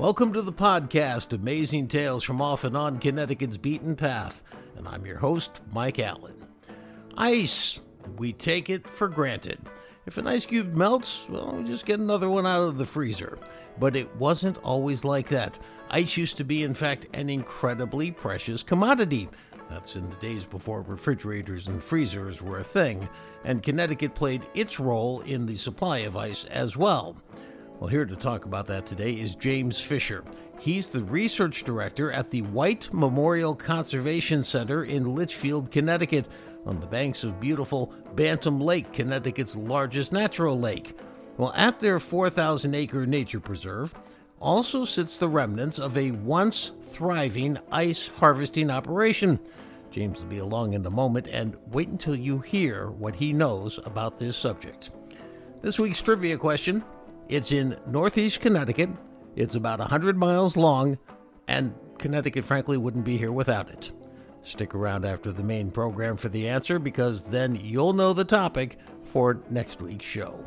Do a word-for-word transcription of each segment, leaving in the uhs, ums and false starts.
Welcome to the podcast, Amazing Tales from Off and On Connecticut's Beaten Path, and I'm your host, Mike Allen. Ice. We take it for granted. If an ice cube melts, well, we just get another one out of the freezer. But it wasn't always like that. Ice used to be, in fact, an incredibly precious commodity. That's in the days before refrigerators and freezers were a thing, and Connecticut played its role in the supply of ice as well. Well, here to talk about that today is James Fisher. He's the research director at the White Memorial Conservation Center in Litchfield, Connecticut, on the banks of beautiful Bantam Lake, Connecticut's largest natural lake. Well, at their four thousand acre nature preserve also sits the remnants of a once thriving ice harvesting operation. James will be along in a moment, and wait until you hear what he knows about this subject. This week's trivia question: it's in Northeast Connecticut, it's about one hundred miles long, and Connecticut, frankly, wouldn't be here without it. Stick around after the main program for the answer, because then you'll know the topic for next week's show.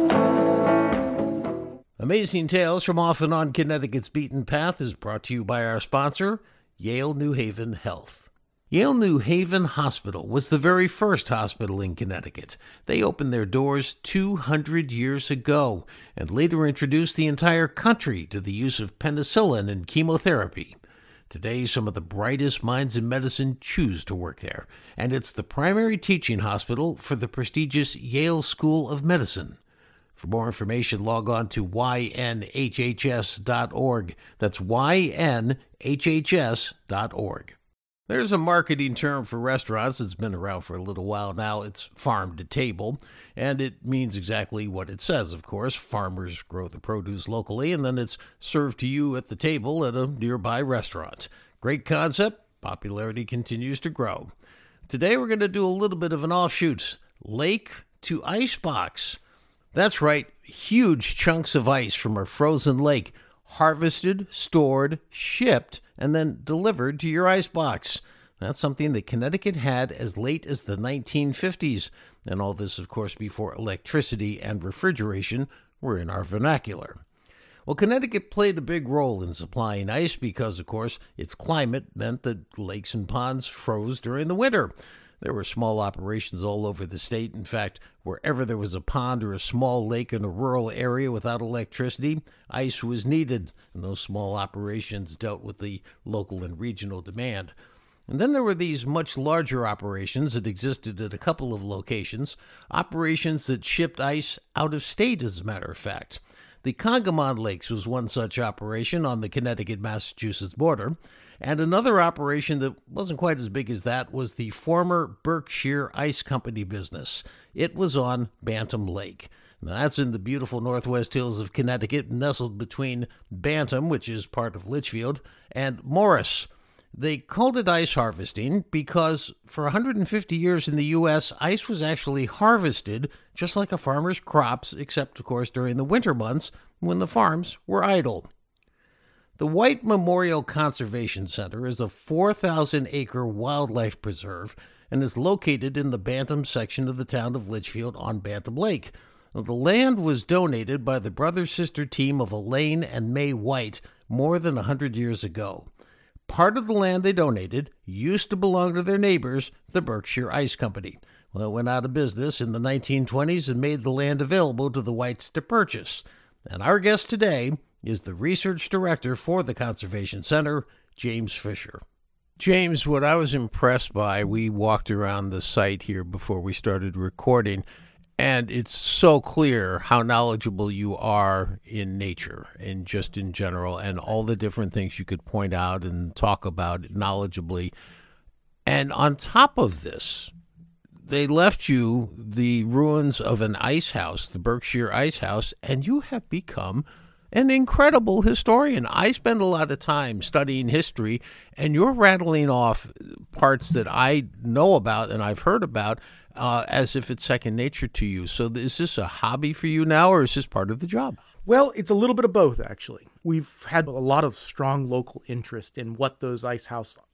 Amazing Tales from Off and On Connecticut's Beaten Path is brought to you by our sponsor, Yale New Haven Health. Yale New Haven Hospital was the very first hospital in Connecticut. They opened their doors two hundred years ago and later introduced the entire country to the use of penicillin and chemotherapy. Today, some of the brightest minds in medicine choose to work there, and it's the primary teaching hospital for the prestigious Yale School of Medicine. For more information, log on to y n h h s dot org. That's y n h h s dot org. There's a marketing term for restaurants that's been around for a little while now. It's farm to table, and it means exactly what it says, of course. Farmers grow the produce locally, and then it's served to you at the table at a nearby restaurant. Great concept. Popularity continues to grow. Today we're going to do a little bit of an offshoot. Lake to icebox. That's right, huge chunks of ice from a frozen lake, harvested, stored, shipped, and then delivered to your icebox. That's something that Connecticut had as late as the nineteen fifties, and all this, of course, before electricity and refrigeration were in our vernacular. Well, Connecticut played a big role in supplying ice because, of course, its climate meant that lakes and ponds froze during the winter. There were small operations all over the state. In fact, wherever there was a pond or a small lake in a rural area without electricity, ice was needed, and those small operations dealt with the local and regional demand. And then there were these much larger operations that existed at a couple of locations, operations that shipped ice out of state, as a matter of fact. The Congamon Lakes was one such operation on the Connecticut-Massachusetts border, and another operation that wasn't quite as big as that was the former Berkshire Ice Company business. It was on Bantam Lake. Now, that's in the beautiful northwest hills of Connecticut, nestled between Bantam, which is part of Litchfield, and Morris. They called it ice harvesting because for one hundred fifty years in the U S, ice was actually harvested just like a farmer's crops, except, of course, during the winter months when the farms were idle. The White Memorial Conservation Center is a four thousand acre wildlife preserve and is located in the Bantam section of the town of Litchfield on Bantam Lake. Now, the land was donated by the brother-sister team of Elaine and May White more than one hundred years ago. Part of the land they donated used to belong to their neighbors, the Berkshire Ice Company. Well, it went out of business in the nineteen twenties and made the land available to the Whites to purchase. And our guest today is the research director for the Conservation Center, James Fisher. James, what I was impressed by, we walked around the site here before we started recording, and it's so clear how knowledgeable you are in nature and just in general, and all the different things you could point out and talk about knowledgeably. And on top of this, they left you the ruins of an ice house, the Berkshire Ice House, and you have become an incredible historian. I spend a lot of time studying history, and you're rattling off parts that I know about and I've heard about uh, as if it's second nature to you. So is this a hobby for you now, or is this part of the job? Well, it's a little bit of both, actually. We've had a lot of strong local interest in what those ice house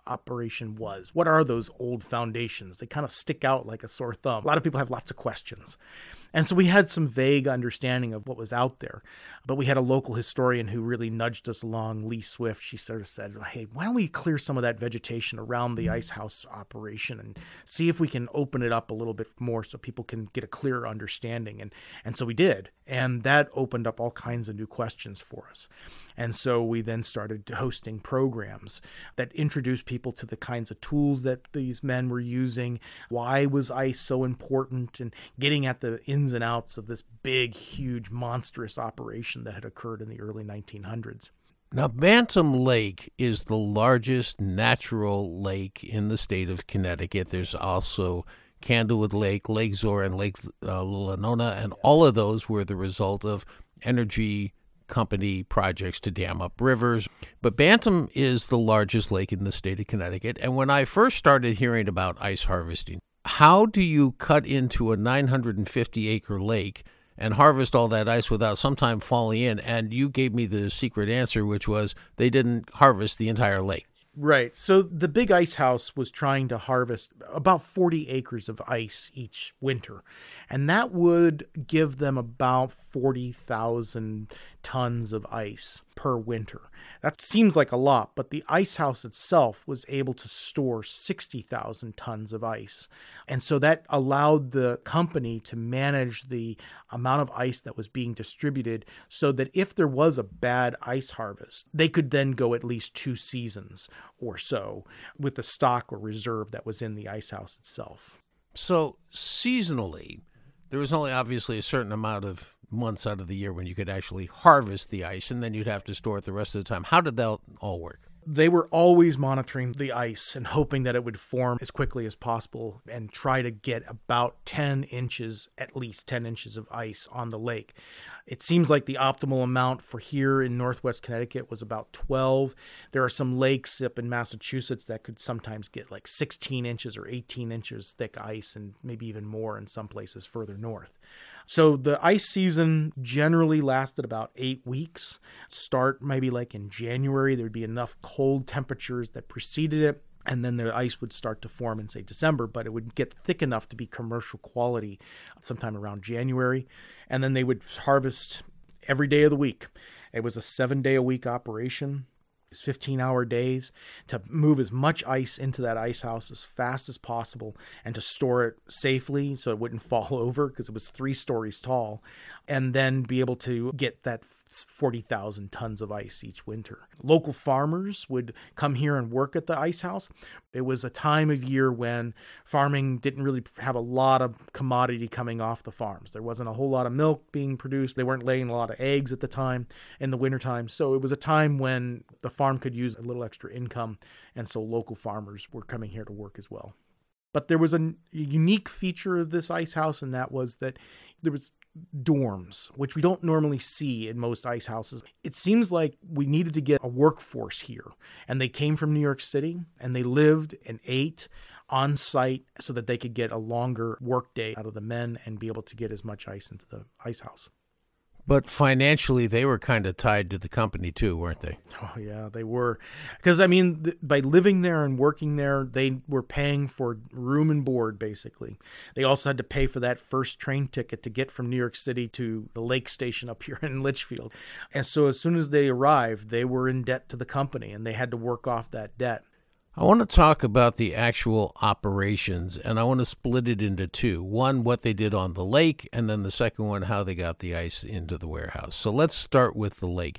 operation was. What are those old foundations? They kind of stick out like a sore thumb. A lot of people have lots of questions. And so we had some vague understanding of what was out there. But we had a local historian who really nudged us along, Lee Swift. She sort of said, hey, why don't we clear some of that vegetation around the ice house operation and see if we can open it up a little bit more so people can get a clearer understanding. And, and so we did. And that opened up all kinds of new questions for us. And so we then started hosting programs that introduced people to the kinds of tools that these men were using. Why was ice so important? And getting at the ins and outs of this big, huge, monstrous operation that had occurred in the early nineteen hundreds. Now, Bantam Lake is the largest natural lake in the state of Connecticut. There's also Candlewood Lake, Lake Zor, and Lake uh, Lunona, and all of those were the result of energy company projects to dam up rivers. But Bantam is the largest lake in the state of Connecticut. And when I first started hearing about ice harvesting, how do you cut into a nine hundred fifty acre lake and harvest all that ice without sometime falling in? And you gave me the secret answer, which was they didn't harvest the entire lake. Right. So the big ice house was trying to harvest about forty acres of ice each winter. And that would give them about forty thousand tons of ice per winter. That seems like a lot, but the ice house itself was able to store sixty thousand tons of ice. And so that allowed the company to manage the amount of ice that was being distributed so that if there was a bad ice harvest, they could then go at least two seasons or so with the stock or reserve that was in the ice house itself. So seasonally, there was only obviously a certain amount of months out of the year when you could actually harvest the ice, and then you'd have to store it the rest of the time. How did that all work? They were always monitoring the ice and hoping that it would form as quickly as possible and try to get about ten inches, at least ten inches of ice on the lake. It seems like the optimal amount for here in Northwest Connecticut was about twelve. There are some lakes up in Massachusetts that could sometimes get like sixteen inches or eighteen inches thick ice, and maybe even more in some places further north. So the ice season generally lasted about eight weeks. Start maybe like in January. There'd be enough cold temperatures that preceded it, and then the ice would start to form in, say, December, but it would get thick enough to be commercial quality sometime around January. And then they would harvest every day of the week. It was a seven-day-a-week operation. fifteen-hour days to move as much ice into that ice house as fast as possible and to store it safely so it wouldn't fall over because it was three stories tall, and then be able to get that forty thousand tons of ice each winter. Local farmers would come here and work at the ice house. It was a time of year when farming didn't really have a lot of commodity coming off the farms. There wasn't a whole lot of milk being produced. They weren't laying a lot of eggs at the time in the wintertime. So it was a time when the farm could use a little extra income. And so local farmers were coming here to work as well. But there was a unique feature of this ice house, and that was that there was dorms, which we don't normally see in most ice houses. It seems like we needed to get a workforce here, and they came from New York City, and they lived and ate on site so that they could get a longer workday out of the men and be able to get as much ice into the ice house. But financially, they were kind of tied to the company too, weren't they? Oh, yeah, they were. Because, I mean, th- by living there and working there, they were paying for room and board, basically. They also had to pay for that first train ticket to get from New York City to the lake station up here in Litchfield. And so as soon as they arrived, they were in debt to the company, and they had to work off that debt. I want to talk about the actual operations, and I want to split it into two. One, what they did on the lake, and then the second one, how they got the ice into the warehouse. So let's start with the lake.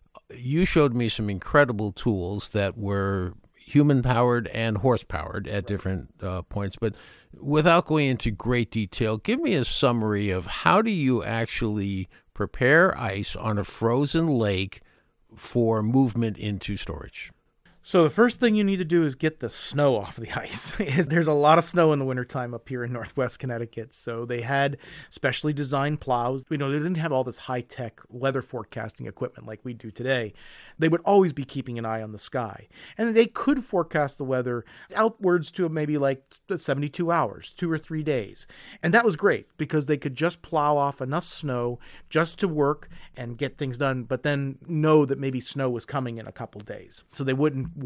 You showed me some incredible tools that were human-powered and horse-powered at different uh, points, but without going into great detail, give me a summary of how do you actually prepare ice on a frozen lake for movement into storage? So the first thing you need to do is get the snow off the ice. There's a lot of snow in the wintertime up here in Northwest Connecticut. So they had specially designed plows. You know, they didn't have all this high-tech weather forecasting equipment like we do today. They would always be keeping an eye on the sky. And they could forecast the weather outwards to maybe like seventy-two hours, two or three days. And that was great because they could just plow off enough snow just to work and get things done, but then know that maybe snow was coming in a couple days. So they wouldn't work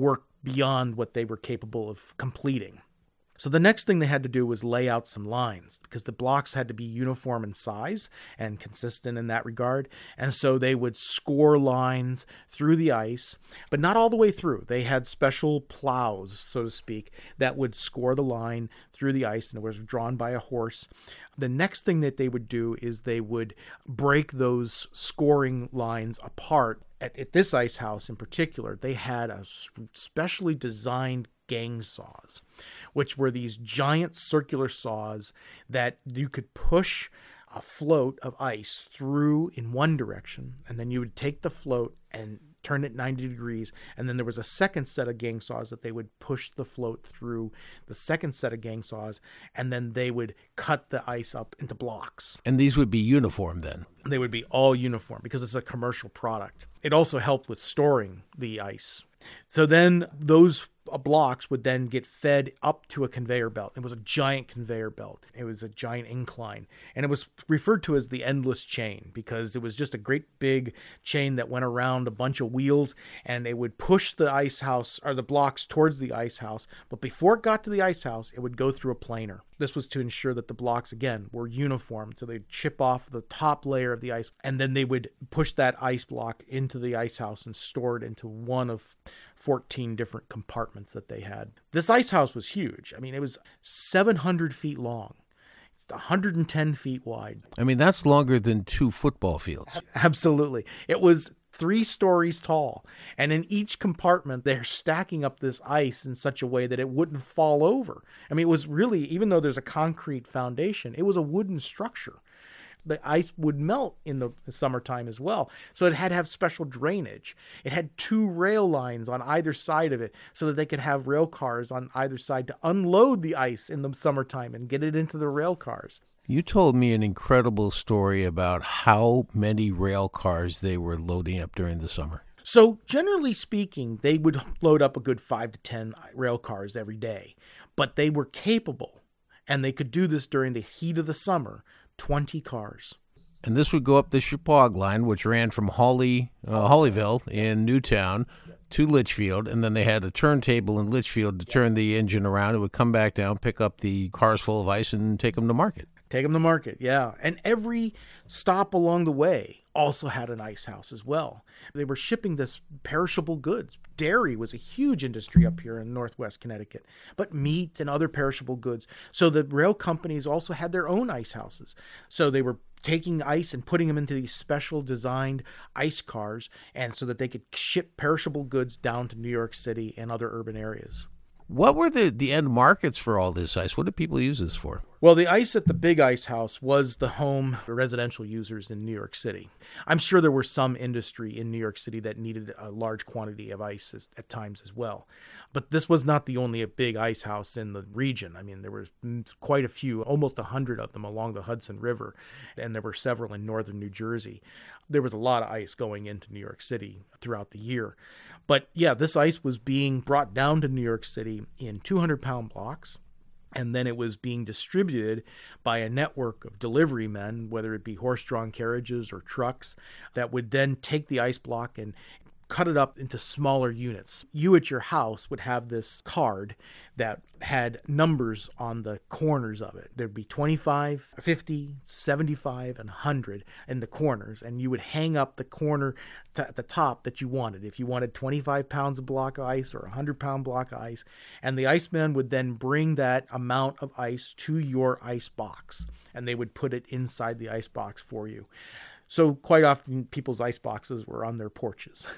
beyond what they were capable of completing. So the next thing they had to do was lay out some lines, because the blocks had to be uniform in size and consistent in that regard. And so they would score lines through the ice, but not all the way through. They had special plows, so to speak, that would score the line through the ice, and it was drawn by a horse. The next thing that they would do is they would break those scoring lines apart. At, at this ice house in particular, they had a specially designed gang saws, which were these giant circular saws that you could push a float of ice through in one direction, and then you would take the float and turn it ninety degrees, and then there was a second set of gang saws that they would push the float through the second set of gang saws, and then they would cut the ice up into blocks. And these would be uniform then? They would be all uniform because it's a commercial product. It also helped with storing the ice. So then those blocks would then get fed up to a conveyor belt. It was a giant conveyor belt. It was a giant incline. And it was referred to as the endless chain because it was just a great big chain that went around a bunch of wheels, and it would push the ice house or the blocks towards the ice house. But before it got to the ice house, it would go through a planer. This was to ensure that the blocks, again, were uniform. So they'd chip off the top layer of the ice, and then they would push that ice block into the ice house and store it into one of fourteen different compartments that they had. This ice house was huge. I mean, it was seven hundred feet long. It's one hundred ten feet wide. I mean, that's longer than two football fields. Absolutely. It was three stories tall. And in each compartment, they're stacking up this ice in such a way that it wouldn't fall over. I mean, it was really, even though there's a concrete foundation, it was a wooden structure. The ice would melt in the summertime as well. So it had to have special drainage. It had two rail lines on either side of it so that they could have rail cars on either side to unload the ice in the summertime and get it into the rail cars. You told me an incredible story about how many rail cars they were loading up during the summer. So generally speaking, they would load up a good five to ten rail cars every day, but they were capable, and they could do this during the heat of the summer, twenty cars. And this would go up the Chepaug line, which ran from Holly, uh, Hollyville in Newtown to Litchfield, and then they had a turntable in Litchfield to turn the engine around. It would come back down, pick up the cars full of ice, and take them to market. Take them to market, yeah. And every stop along the way also had an ice house as well. They were shipping this perishable goods. Dairy was a huge industry up here in Northwest Connecticut, but meat and other perishable goods. So the rail companies also had their own ice houses. So they were taking ice and putting them into these special designed ice cars, and so that they could ship perishable goods down to New York City and other urban areas. What were the, the end markets for all this ice? What did people use this for? Well, the ice at the Big Ice House was the home for residential users in New York City. I'm sure there were some industry in New York City that needed a large quantity of ice as, at times as well. But this was not the only big ice house in the region. I mean, there were quite a few, almost a hundred of them along the Hudson River, and there were several in northern New Jersey. There was a lot of ice going into New York City throughout the year. But yeah, this ice was being brought down to New York City in two hundred pound blocks. And then it was being distributed by a network of delivery men, whether it be horse-drawn carriages or trucks, that would then take the ice block and cut it up into smaller units. You at your house would have this card that had numbers on the corners of it. There'd be twenty-five, fifty, seventy-five, and one hundred in the corners, and you would hang up the corner t- at the top that you wanted. If you wanted twenty-five pounds of block of ice or a one hundred pound block of ice, and the iceman would then bring that amount of ice to your ice box, and they would put it inside the ice box for you. So quite often people's ice boxes were on their porches.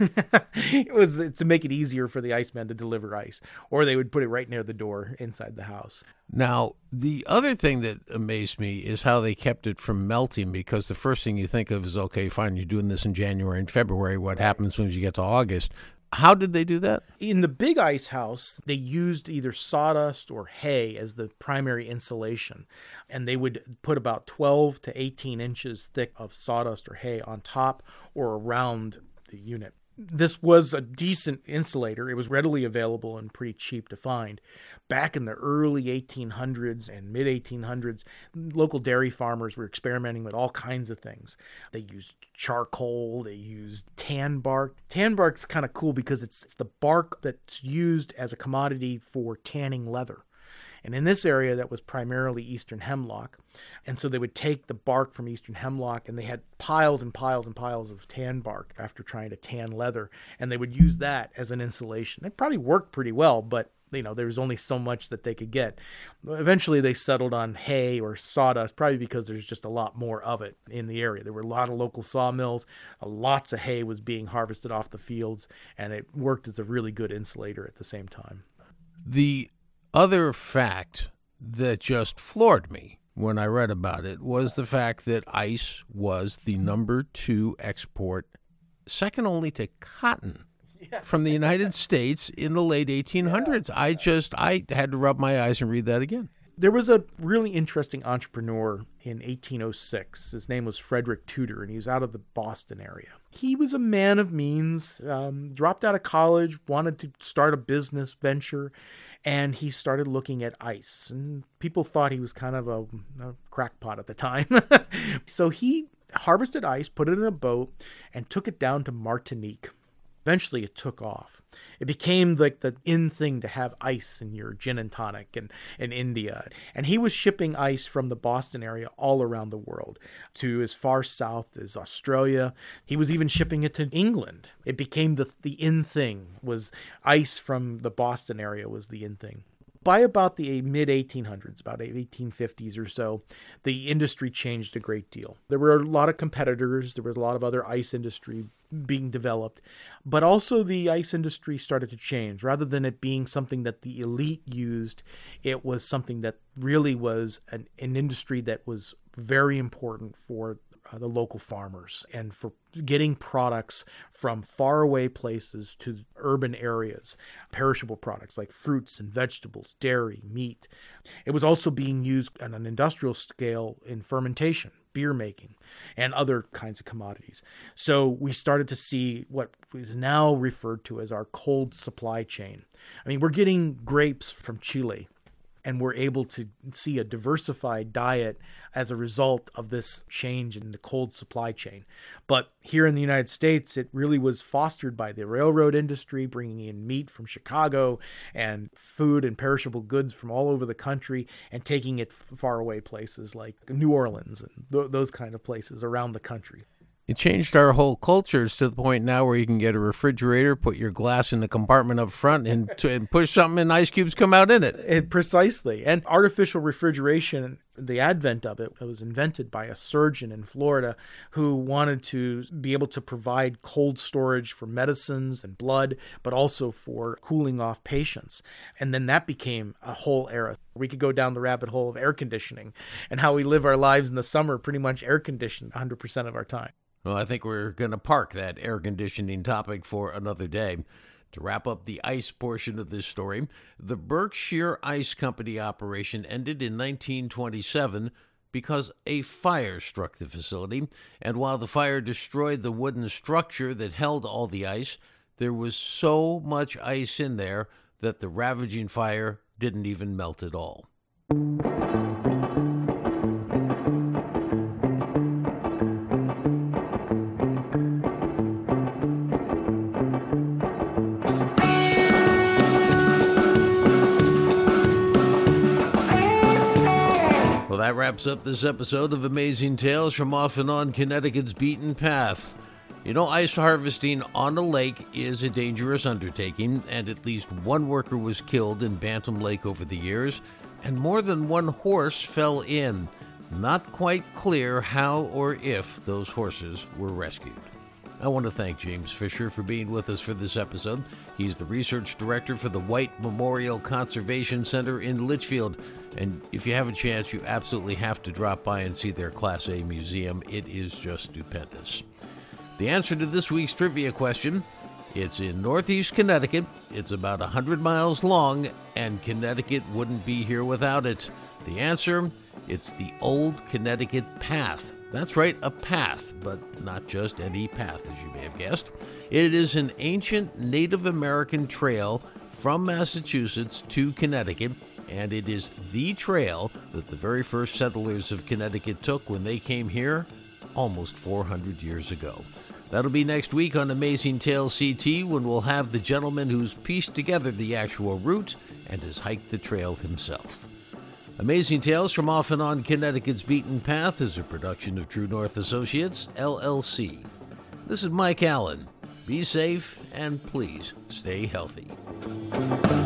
It was to make it easier for the iceman to deliver ice, or they would put it right near the door inside the house. Now, the other thing that amazed me is how they kept it from melting, because the first thing you think of is, okay, fine, you're doing this in January and February. What happens when you get to August? How did they do that? In the Big Ice House, they used either sawdust or hay as the primary insulation. And they would put about twelve to eighteen inches thick of sawdust or hay on top or around the unit. This was a decent insulator. It was readily available and pretty cheap to find. Back in the early eighteen hundreds and mid eighteen hundreds, local dairy farmers were experimenting with all kinds of things. They used charcoal, they used tan bark. Tan bark's kind of cool because it's the bark that's used as a commodity for tanning leather. And in this area, that was primarily eastern hemlock. And so they would take the bark from eastern hemlock, and they had piles and piles and piles of tan bark after trying to tan leather. And they would use that as an insulation. It probably worked pretty well, but you know, there was only so much that they could get. Eventually, they settled on hay or sawdust, probably because there's just a lot more of it in the area. There were a lot of local sawmills. Lots of hay was being harvested off the fields, and it worked as a really good insulator at the same time. The other fact that just floored me when I read about it was the fact that ice was the number two export, second only to cotton, yeah. from the United States in the late eighteen hundreds. Yeah. I just, I had to rub my eyes and read that again. There was a really interesting entrepreneur in eighteen oh six. His name was Frederick Tudor, and he was out of the Boston area. He was a man of means, um, dropped out of college, wanted to start a business venture, and he started looking at ice. And people thought he was kind of a, a crackpot at the time. So he harvested ice, put it in a boat, and took it down to Martinique. Eventually it took off. It became like the in thing to have ice in your gin and tonic in, in India. And he was shipping ice from the Boston area all around the world to as far south as Australia. He was even shipping it to England. It became the, the in thing. Was ice from the Boston area was the in thing. By about the mid eighteen hundreds, about eighteen fifties or so, the industry changed a great deal. There were a lot of competitors. There was a lot of other ice industry being developed, but also the ice industry started to change. Rather than it being something that the elite used, it was something that really was an, an industry that was very important for uh, the local farmers and for getting products from faraway places to urban areas, perishable products like fruits and vegetables, dairy, meat. It was also being used on an industrial scale in fermentation, beer making, and other kinds of commodities. So we started to see what is now referred to as our cold supply chain. I mean, we're getting grapes from Chile, and we're able to see a diversified diet as a result of this change in the cold supply chain. But here in the United States, it really was fostered by the railroad industry, bringing in meat from Chicago and food and perishable goods from all over the country and taking it far away places like New Orleans and th- those kind of places around the country. It changed our whole cultures to the point now where you can get a refrigerator, put your glass in the compartment up front, and, t- and push something and ice cubes come out in it. it. Precisely. And artificial refrigeration, the advent of it, it was invented by a surgeon in Florida who wanted to be able to provide cold storage for medicines and blood, but also for cooling off patients. And then that became a whole era. We could go down the rabbit hole of air conditioning and how we live our lives in the summer, pretty much air conditioned one hundred percent of our time. Well, I think we're going to park that air conditioning topic for another day. To wrap up the ice portion of this story, the Berkshire Ice Company operation ended in nineteen twenty-seven because a fire struck the facility, and while the fire destroyed the wooden structure that held all the ice, there was so much ice in there that the ravaging fire didn't even melt at all. That wraps up this episode of Amazing Tales from Off and On Connecticut's Beaten Path. You know, ice harvesting on a lake is a dangerous undertaking, and at least one worker was killed in Bantam Lake over the years, and more than one horse fell in. Not quite clear how or if those horses were rescued. I want to thank James Fisher for being with us for this episode. He's the research director for the White Memorial Conservation Center in Litchfield. And if you have a chance, you absolutely have to drop by and see their Class A museum. It is just stupendous. The answer to this week's trivia question, it's in Northeast Connecticut. It's about one hundred miles long, and Connecticut wouldn't be here without it. The answer, it's the Old Connecticut Path. That's right, a path, but not just any path, as you may have guessed. It is an ancient Native American trail from Massachusetts to Connecticut, and it is the trail that the very first settlers of Connecticut took when they came here almost four hundred years ago. That'll be next week on Amazing Tales C T, when we'll have the gentleman who's pieced together the actual route and has hiked the trail himself. Amazing Tales from Off and On Connecticut's Beaten Path is a production of True North Associates, L L C. This is Mike Allen. Be safe and please stay healthy.